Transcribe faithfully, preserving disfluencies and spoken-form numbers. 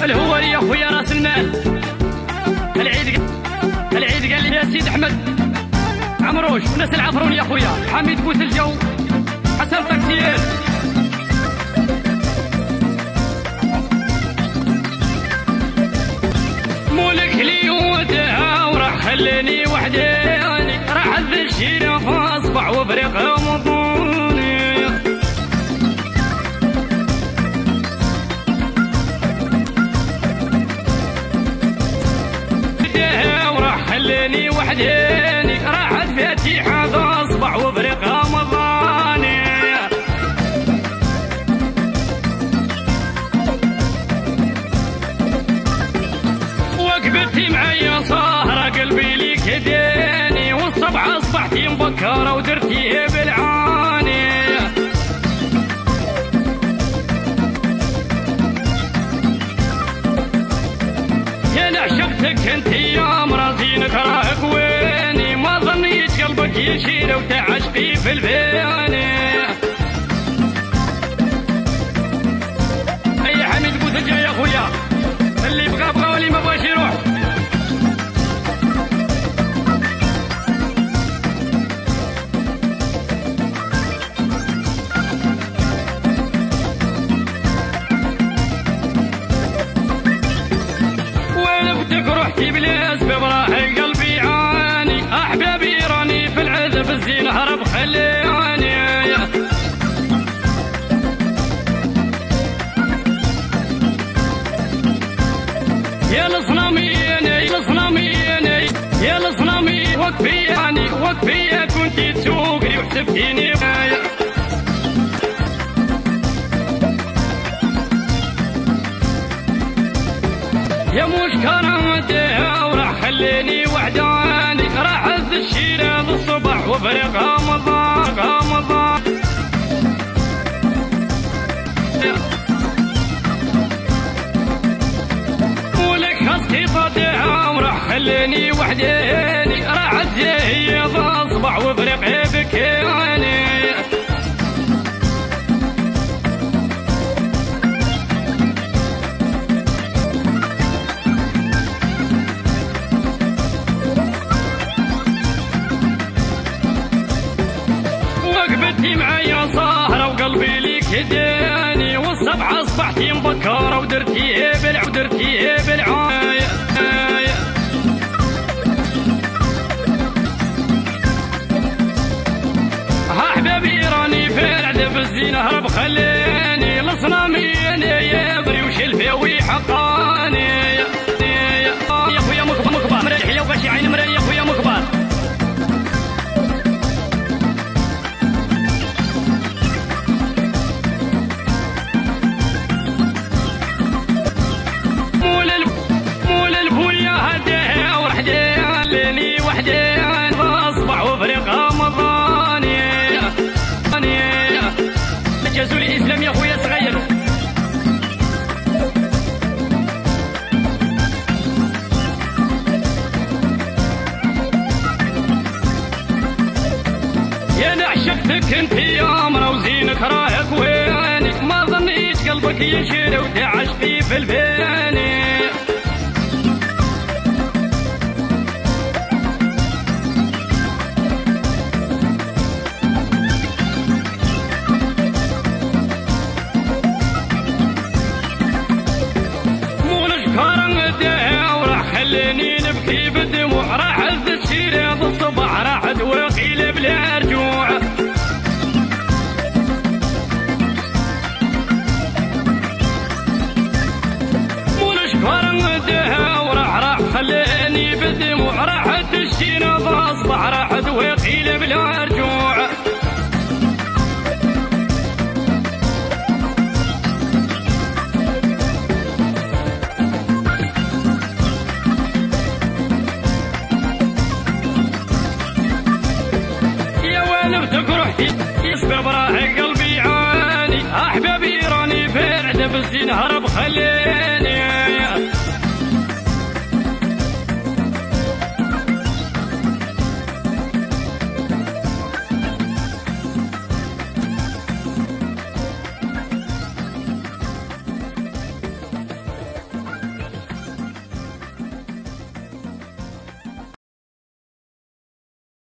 الهواري يا خويا راس المال. العيد العيد قال لي يا سيد احمد عمروش وناس العفرون يا خويا حميد بوتلجو حسن طاكسيات. مولك لي ودها وراح خلاني وحداني راح عذب الشيرة فاصبح وفريق رمضاني. بدها وراح خلاني وحداني راح عذب فاتحة فاصبح وفريق رمضاني. وقبتي معايا سهرة قلبي لي كداني والصبح اصبحتي مبكرة ودرتيه بالعاني. يا نعشقتك انت يا مرازينك راك ويني ما ظنيت قلبك يشيل وتعشقي في البياني. اي حميد بوتلجا يا خويا اللي بغى بغى واللي ما بغاش يروح. ولفتك رحتي بلا سبب راح قلبي عاني احبابي راني في العذب الزين هرب خلاني. يا الصناميني يا الصناميني يا الصنامي وقفياني وقفيا كنتي تسوقني وحسبتيني. يا مشكرة مديها وراح خليني وحداني راح عز الشيرة بالصبح وفريق رمضان رمضان. وراح خليني وحداني راح عزيه فاصبح وفريق بكياني. وقبتي معايا سهرة وقلبي لي كداني والصبح اصبحتي مبكرة ودرتيه بالع ودرتيه بالعاية. احبابي راني في العذب الزين هرب خلاني الصناميني يبري وشلفي حقاني. يا خويا مكبر مكبر مريح يا وغاشي عين مريح يا خويا مكبر. مول مول البويا هديه وحديه ليني وحديه فاصبح وفريق رمضان. جازوا لي اسلام يا خويا صغير. يا نعشقتك انت يا مرا وزينك راك ويني ما ظنيت قلبك يشيل وتعشقي في البياني. خليني نبكي بالدموع راح عز الشيرة بالصبح راح توقيل بلا رجوع. مو نشكر مدها وراح راح خليني بالدموع راح الشيرة بالصبح راح توقيل بلا رجوع. يصبر براح قلبي عاني احبابي راني في العذب الزين هرب